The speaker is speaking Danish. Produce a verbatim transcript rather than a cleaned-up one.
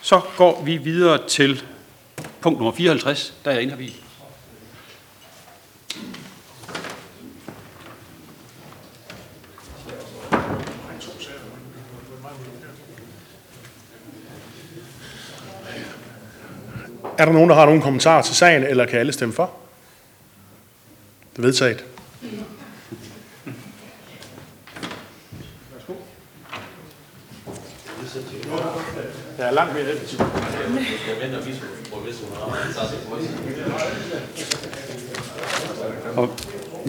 Så går vi videre til punkt nummer fireoghalvtreds, der er inhabil. Er der nogen, der har nogle kommentarer til sagen, eller kan alle stemme for? Det er vedtaget. Jeg er langt mere effektiv. Og